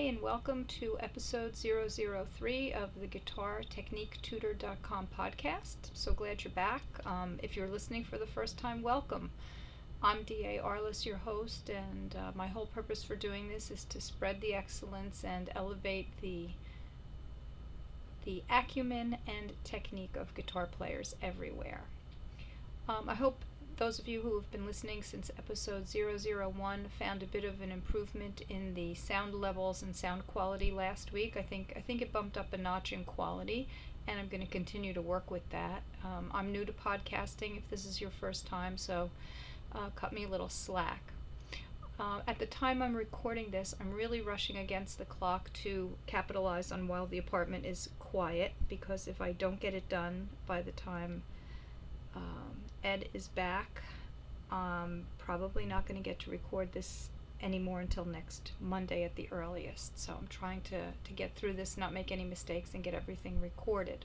and welcome to episode 003 of the GuitarTechniqueTutor.com podcast. So glad you're back. If you're listening for the first time, welcome. I'm D.A. Arliss, your host, and my whole purpose for doing this is to spread the excellence and elevate the acumen and technique of guitar players everywhere. I hope those of you who have been listening since episode 001 found a bit of an improvement in the sound levels and sound quality last week. I think it bumped up a notch in quality, and I'm going to continue to work with that. I'm new to podcasting if this is your first time, so cut me a little slack. At the time I'm recording this, I'm really rushing against the clock to capitalize on while the apartment is quiet, because if I don't get it done by the time Ed is back, I'm probably not going to get to record this anymore until next Monday at the earliest. So I'm trying to get through this, not make any mistakes, and get everything recorded.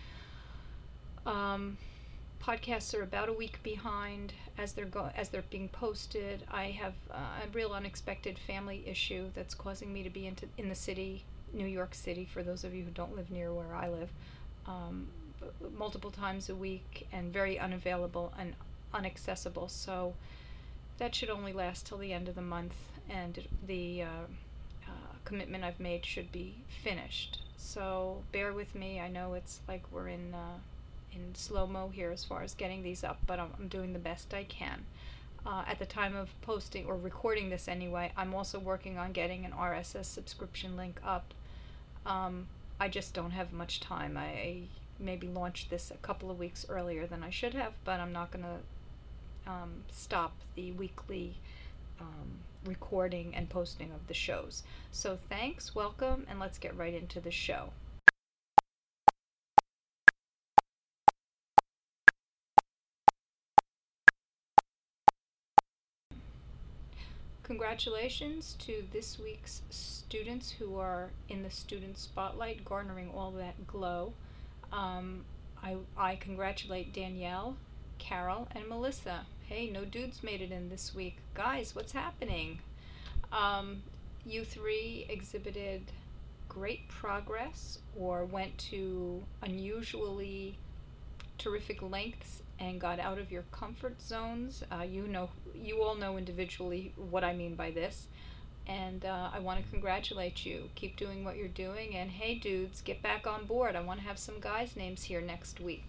Podcasts are about a week behind as they're being posted. I have a real unexpected family issue that's causing me to be in the city, New York City, for those of you who don't live near where I live, multiple times a week, and very unavailable and inaccessible. So that should only last till the end of the month, and the commitment I've made should be finished. So bear with me. I know it's like we're in slow-mo here as far as getting these up, but I'm doing the best I can. At the time of posting or recording this anyway, I'm also working on getting an RSS subscription link up. I just don't have much time. I maybe launched this a couple of weeks earlier than I should have, but I'm not going to stop the weekly recording and posting of the shows. So thanks, welcome, and let's get right into the show. Congratulations to this week's students who are in the student spotlight, garnering all that glow. I congratulate Danielle, Carol, and Melissa. Hey, no dudes made it in this week. Guys, what's happening? You three exhibited great progress or went to unusually terrific lengths and got out of your comfort zones. You all know individually what I mean by this, and I want to congratulate you. Keep doing what you're doing, and hey dudes, get back on board. I want to have some guys' names here next week.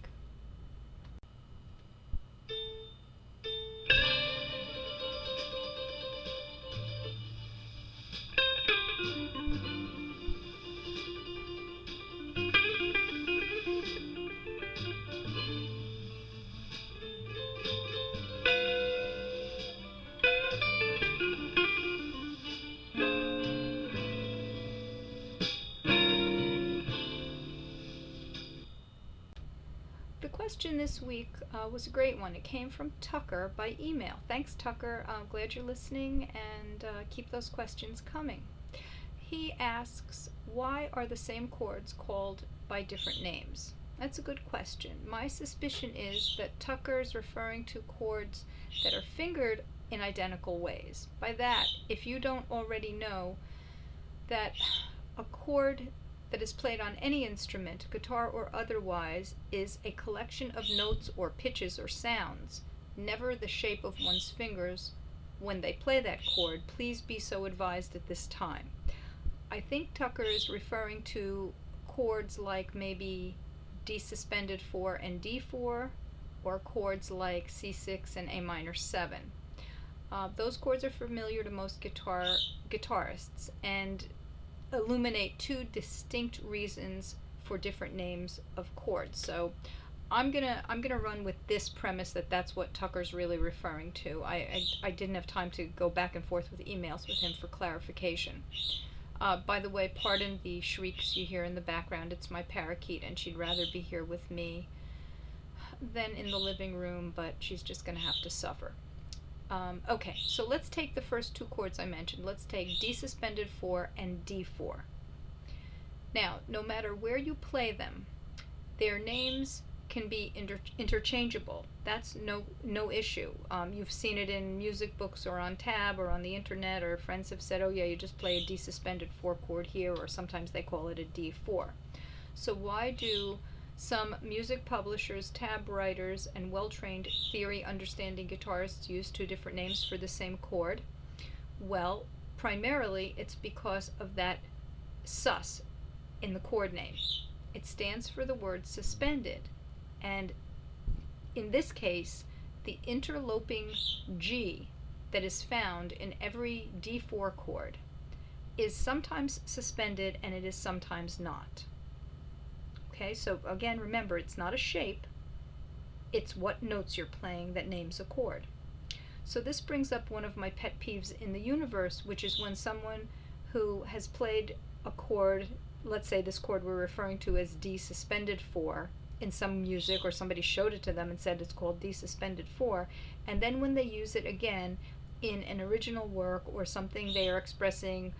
The question this week was a great one. It came from Tucker by email. Thanks, Tucker. I'm glad you're listening, and keep those questions coming. He asks, why are the same chords called by different names? That's a good question. My suspicion is that Tucker's referring to chords that are fingered in identical ways. By that, if you don't already know that a chord that is played on any instrument, guitar or otherwise, is a collection of notes or pitches or sounds, never the shape of one's fingers when they play that chord, please be so advised at this time. I think Tucker is referring to chords like maybe D suspended 4 and D4, or chords like C6 and A minor 7. Those chords are familiar to most guitarists and illuminate two distinct reasons for different names of chords. So I'm gonna run with this premise that that's what Tucker's really referring to. I didn't have time to go back and forth with emails with him for clarification. By the way, pardon the shrieks you hear in the background. It's my parakeet, and she'd rather be here with me than in the living room, but she's just gonna have to suffer. Okay, so let's take the first two chords I mentioned. Let's take D suspended 4 and D4. Now, no matter where you play them, their names can be interchangeable. That's no issue. You've seen it in music books or on tab or on the internet, or friends have said, oh yeah, you just play a D suspended 4 chord here, or sometimes they call it a D4. So why do some music publishers, tab writers, and well-trained theory understanding guitarists use two different names for the same chord? Well, primarily it's because of that sus in the chord name. It stands for the word suspended, and in this case, the interloping G that is found in every D4 chord is sometimes suspended and it is sometimes not. Okay, so again, remember, it's not a shape, it's what notes you're playing that names a chord. So this brings up one of my pet peeves in the universe, which is when someone who has played a chord, let's say this chord we're referring to as D suspended 4 in some music, or somebody showed it to them and said it's called D suspended 4, and then when they use it again in an original work or something they are expressing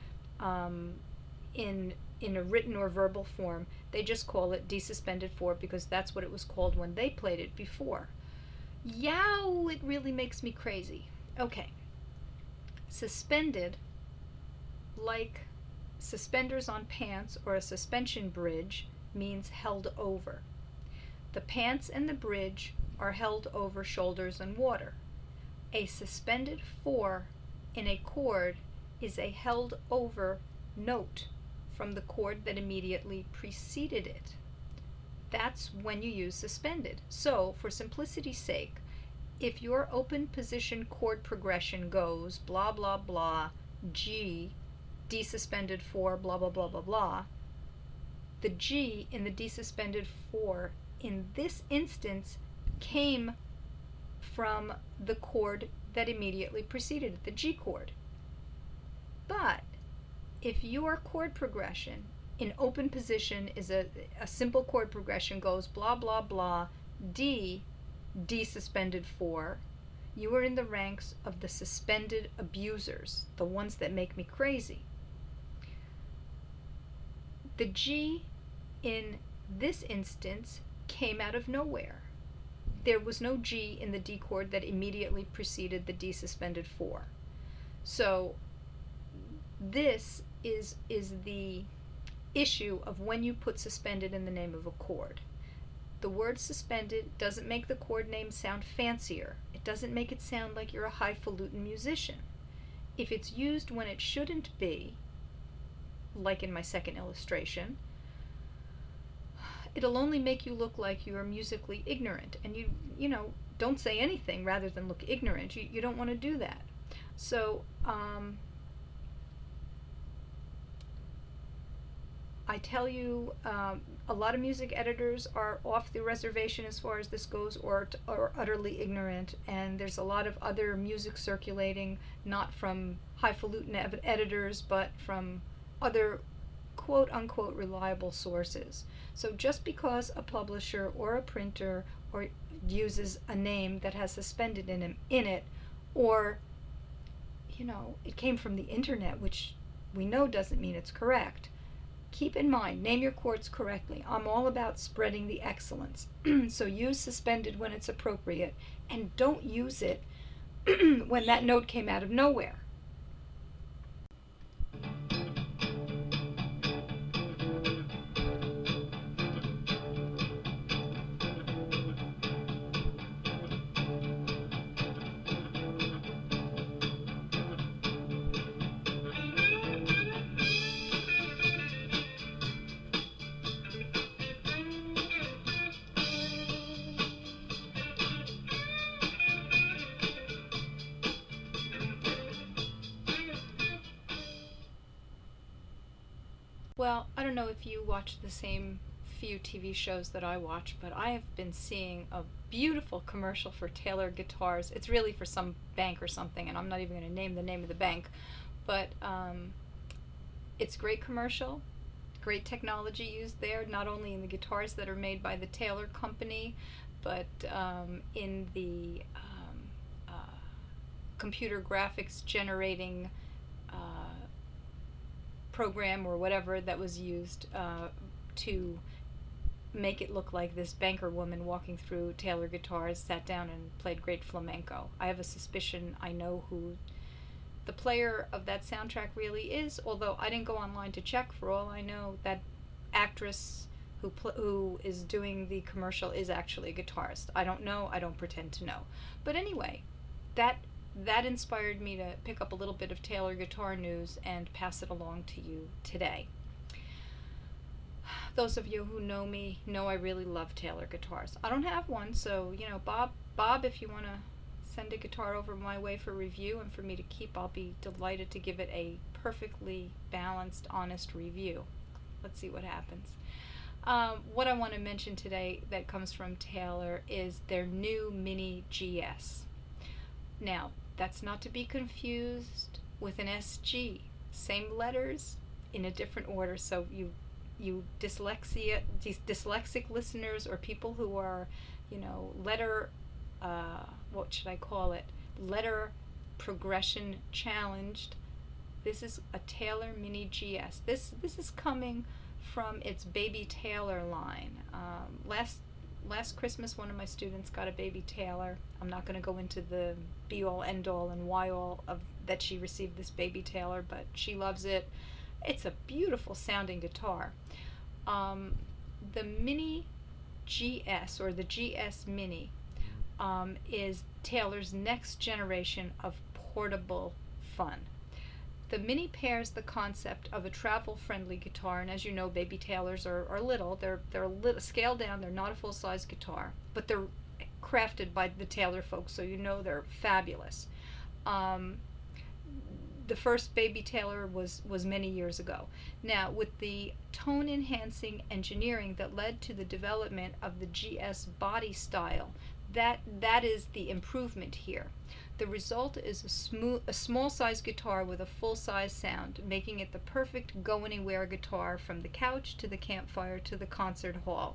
in a written or verbal form, they just call it D suspended 4 because that's what it was called when they played it before. Yow, it really makes me crazy. Okay. Suspended, like suspenders on pants or a suspension bridge, means held over. The pants and the bridge are held over shoulders and water. A suspended 4 in a chord is a held over note from the chord that immediately preceded it. That's when you use suspended. So, for simplicity's sake, if your open position chord progression goes blah blah blah G, D suspended 4, blah blah blah blah blah, the G in the D suspended 4 in this instance came from the chord that immediately preceded it, the G chord. But if your chord progression in open position is a simple chord progression, goes blah blah blah D, D suspended 4, you are in the ranks of the suspended abusers, the ones that make me crazy. The G in this instance came out of nowhere. There was no G in the D chord that immediately preceded the D suspended 4. So this is the issue of when you put suspended in the name of a chord. The word suspended doesn't make the chord name sound fancier. It doesn't make it sound like you're a highfalutin musician. If it's used when it shouldn't be, like in my second illustration, it'll only make you look like you are musically ignorant, and you know, don't say anything rather than look ignorant. You don't want to do that. So I tell you, a lot of music editors are off the reservation as far as this goes, or utterly ignorant, and there's a lot of other music circulating, not from highfalutin editors, but from other quote-unquote reliable sources. So just because a publisher or a printer or uses a name that has suspended in it, or, you know, it came from the internet, which we know doesn't mean it's correct, keep in mind, name your chords correctly. I'm all about spreading the excellence. So use suspended when it's appropriate, and don't use it when that note came out of nowhere. Well, I don't know if you watch the same few TV shows that I watch, but I have been seeing a beautiful commercial for Taylor guitars. It's really for some bank or something, and I'm not even going to name the name of the bank, but it's a great commercial, great technology used there, not only in the guitars that are made by the Taylor company, but in the computer graphics generating program or whatever that was used to make it look like this banker woman walking through Taylor Guitars sat down and played great flamenco. I have a suspicion I know who the player of that soundtrack really is, although I didn't go online to check. For all I know, that actress who is doing the commercial is actually a guitarist. I don't know. I don't pretend to know. But anyway, that that inspired me to pick up a little bit of Taylor guitar news and pass it along to you today. Those of you who know me know I really love Taylor guitars. I don't have one, so Bob, if you want to send a guitar over my way for review and for me to keep, I'll be delighted to give it a perfectly balanced, honest review. Let's see what happens. What I want to mention today that comes from Taylor is their new Mini GS. Now, that's not to be confused with an SG. Same letters in a different order, so you dyslexic listeners or people who are, letter, what should I call it? Letter progression challenged. This is a Taylor Mini GS. This is coming from its Baby Taylor line. Last Christmas, one of my students got a Baby Taylor. I'm not going to go into the be all end all and why all of that she received this Baby Taylor, but she loves it. It's a beautiful sounding guitar. The Mini GS, or the GS Mini, is Taylor's next generation of portable fun. The Mini pairs the concept of a travel-friendly guitar, and as you know, Baby Taylors are little. They're scaled down. They're not a full-size guitar, but they're crafted by the Taylor folks, so you know they're fabulous. The first Baby Taylor was many years ago. Now, with the tone-enhancing engineering that led to the development of the GS body style, that is the improvement here. The result is a small-sized guitar with a full-size sound, making it the perfect go-anywhere guitar from the couch to the campfire to the concert hall.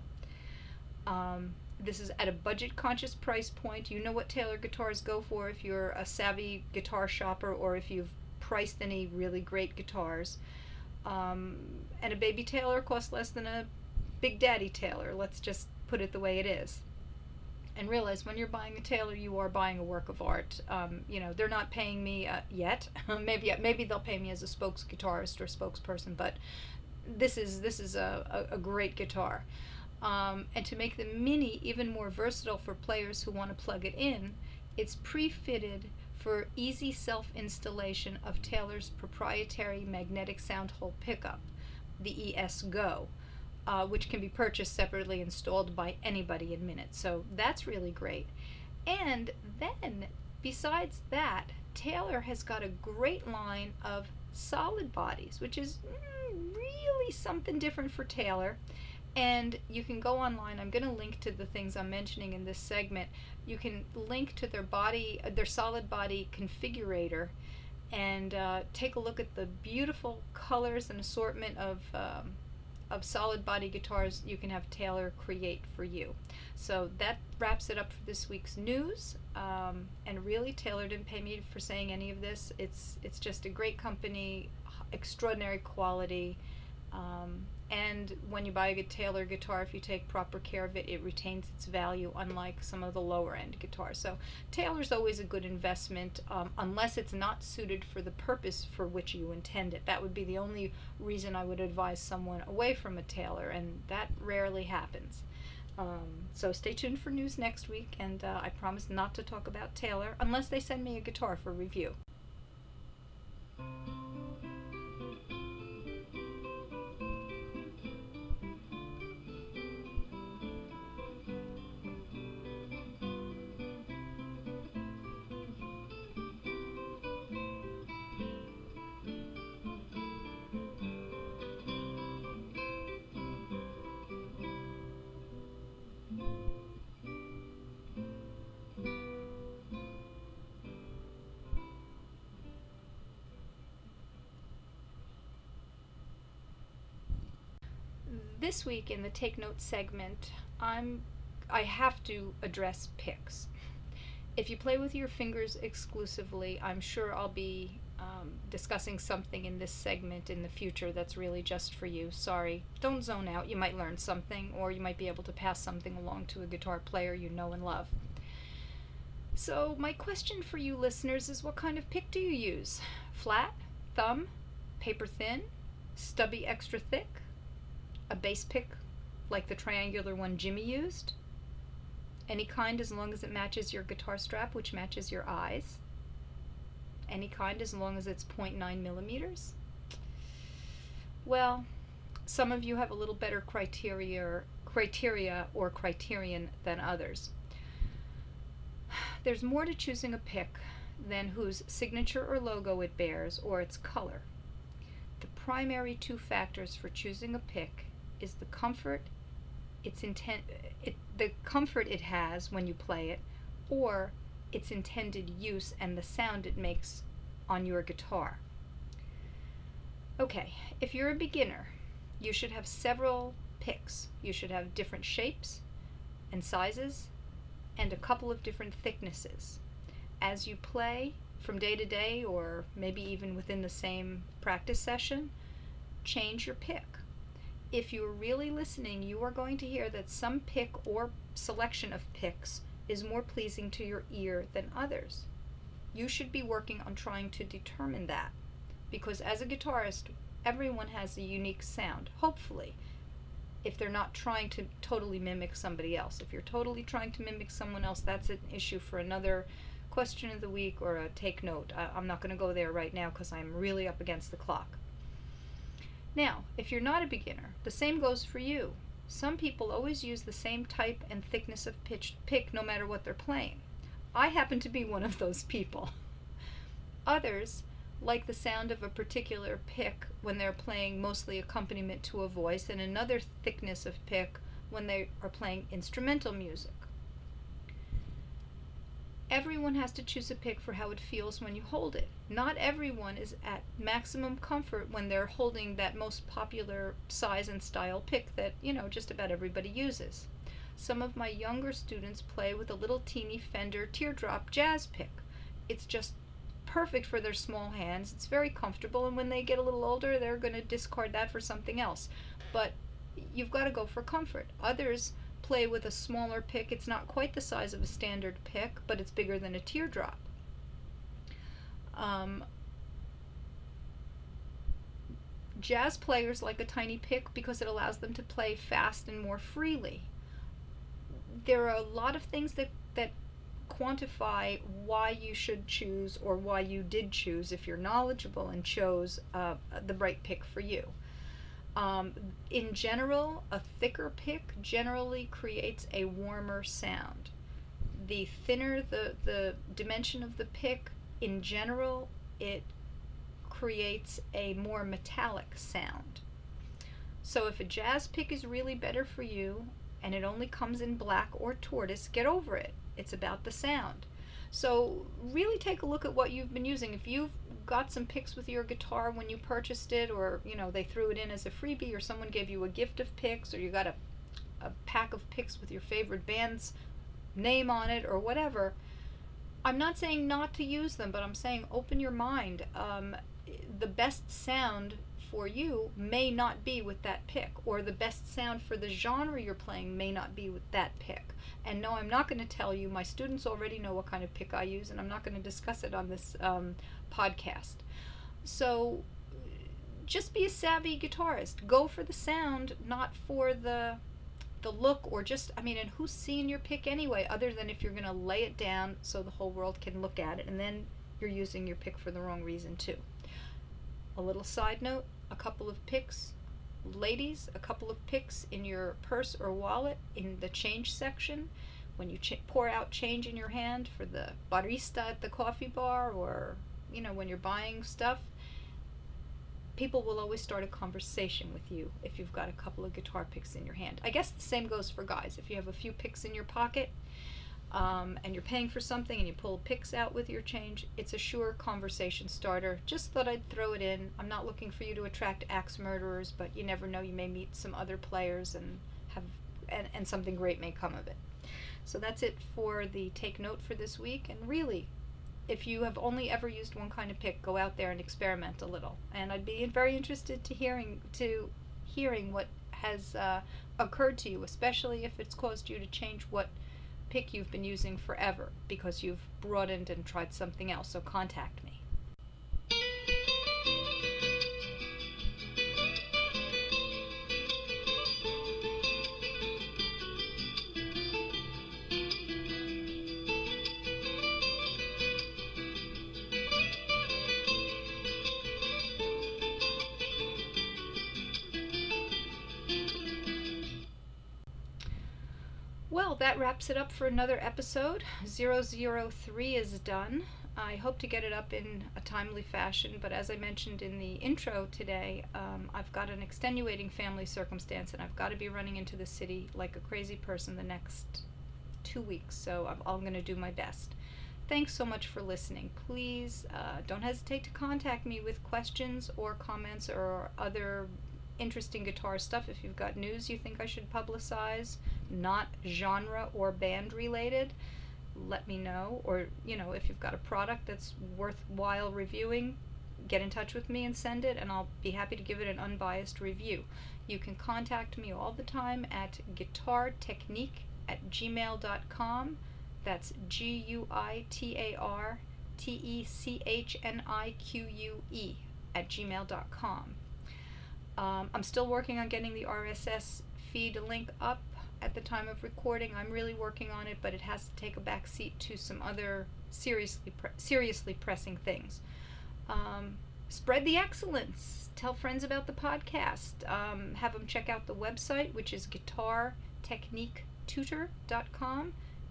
This is at a budget-conscious price point. You know what Taylor guitars go for if you're a savvy guitar shopper or if you've priced any really great guitars. And a Baby Taylor costs less than a Big Daddy Taylor. Let's just put it the way it is. And realize when you're buying a Taylor, you are buying a work of art. They're not paying me yet. maybe they'll pay me as a spokes guitarist or spokesperson, but this is a great guitar. And to make the Mini even more versatile for players who want to plug it in, it's pre-fitted for easy self-installation of Taylor's proprietary magnetic sound hole pickup, the ES Go. Which can be purchased separately, installed by anybody in minutes. So that's really great. And then, besides that, Taylor has got a great line of solid bodies, which is really something different for Taylor. And you can go online. I'm going to link to the things I'm mentioning in this segment. You can link to their solid body configurator, and take a look at the beautiful colors and assortment of solid body guitars you can have Taylor create for you. So that wraps it up for this week's news. And really, Taylor didn't pay me for saying any of this. It's just a great company, extraordinary quality. And when you buy a Taylor guitar, if you take proper care of it, it retains its value, unlike some of the lower end guitars. So Taylor's always a good investment, unless it's not suited for the purpose for which you intend it. That would be the only reason I would advise someone away from a Taylor, and that rarely happens. So stay tuned for news next week, and I promise not to talk about Taylor unless they send me a guitar for review. This week in the Take Notes segment, I have to address picks. If you play with your fingers exclusively, I'm sure I'll be discussing something in this segment in the future that's really just for you. Sorry. Don't zone out. You might learn something, or you might be able to pass something along to a guitar player you know and love. So, my question for you listeners is, what kind of pick do you use? Flat? Thumb? Paper thin? Stubby extra thick? A bass pick like the triangular one Jimmy used? Any kind as long as it matches your guitar strap, which matches your eyes? Any kind as long as it's 0.9 millimeters? Well, some of you have a little better criteria or criterion than others. There's more to choosing a pick than whose signature or logo it bears or its color. The primary two factors for choosing a pick is the comfort the comfort it has when you play it, or its intended use and the sound it makes on your guitar. Okay, if you're a beginner, you should have several picks. You should have different shapes and sizes and a couple of different thicknesses. As you play from day to day, or maybe even within the same practice session, change your pick. If you're really listening, you are going to hear that some pick or selection of picks is more pleasing to your ear than others. You should be working on trying to determine that, because as a guitarist, everyone has a unique sound, hopefully, if they're not trying to totally mimic somebody else. If you're totally trying to mimic someone else, that's an issue for another question of the week or a take note. I'm not going to go there right now because I'm really up against the clock. Now, if you're not a beginner, the same goes for you. Some people always use the same type and thickness of pick no matter what they're playing. I happen to be one of those people. Others like the sound of a particular pick when they're playing mostly accompaniment to a voice, and another thickness of pick when they are playing instrumental music. Everyone has to choose a pick for how it feels when you hold it. Not everyone is at maximum comfort when they're holding that most popular size and style pick that, just about everybody uses. Some of my younger students play with a little teeny Fender teardrop jazz pick. It's just perfect for their small hands. It's very comfortable, and when they get a little older, they're going to discard that for something else. But you've got to go for comfort. Others play with a smaller pick. It's not quite the size of a standard pick, but it's bigger than a teardrop. Jazz players like a tiny pick because it allows them to play fast and more freely. There are a lot of things that quantify why you should choose, or why you did choose, if you're knowledgeable and chose the right pick for you. In general, a thicker pick generally creates a warmer sound. The thinner the dimension of the pick, in general, it creates a more metallic sound. So if a jazz pick is really better for you, and it only comes in black or tortoise, get over it. It's about the sound. So really take a look at what you've been using. If you've got some picks with your guitar when you purchased it, or they threw it in as a freebie, or someone gave you a gift of picks, or you got a pack of picks with your favorite band's name on it, or whatever, I'm not saying not to use them, but I'm saying open your mind. The best sound for you may not be with that pick, or the best sound for the genre you're playing may not be with that pick. And no, I'm not going to tell you. My students already know what kind of pick I use, and I'm not going to discuss it on this podcast. So just be a savvy guitarist. Go for the sound, not for the look, or just, and who's seeing your pick anyway, other than if you're going to lay it down so the whole world can look at it, and then you're using your pick for the wrong reason too. A little side note, a couple of picks, ladies, a couple of picks in your purse or wallet in the change section. When you pour out change in your hand for the barista at the coffee bar, or when you're buying stuff, people will always start a conversation with you if you've got a couple of guitar picks in your hand. I guess the same goes for guys. If you have a few picks in your pocket, and you're paying for something and you pull picks out with your change, it's a sure conversation starter. Just thought I'd throw it in. I'm not looking for you to attract axe murderers, but you never know, you may meet some other players and something great may come of it. So that's it for the take note for this week. And really, if you have only ever used one kind of pick, go out there and experiment a little. And I'd be very interested to hearing what has occurred to you, especially if it's caused you to change what pick you've been using forever because you've broadened and tried something else. So contact me. Well, that wraps it up for another episode. 003 is done. I hope to get it up in a timely fashion, but as I mentioned in the intro today, I've got an extenuating family circumstance and I've got to be running into the city like a crazy person the next 2 weeks, so I'm going to do my best. Thanks so much for listening. Please don't hesitate to contact me with questions or comments or other interesting guitar stuff. If you've got news you think I should publicize, not genre or band related, let me know. Or, if you've got a product that's worthwhile reviewing, get in touch with me and send it, and I'll be happy to give it an unbiased review. You can contact me all the time at guitartechnique@gmail.com. That's GUITARTECHNIQUE @gmail.com. I'm still working on getting the RSS feed link up at the time of recording. I'm really working on it, but it has to take a back seat to some other seriously pressing things. Spread the excellence. Tell friends about the podcast. Have them check out the website, which is guitartechniquetutor.com.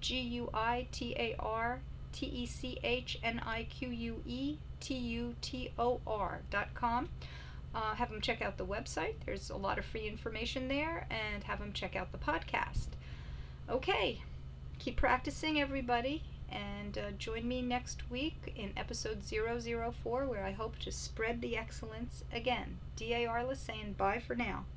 GUITARTECHNIQUETUTOR.com. Have them check out the website. There's a lot of free information there, and have them check out the podcast. Okay, keep practicing, everybody, and join me next week in episode 004, where I hope to spread the excellence again. D.A. Arliss saying bye for now.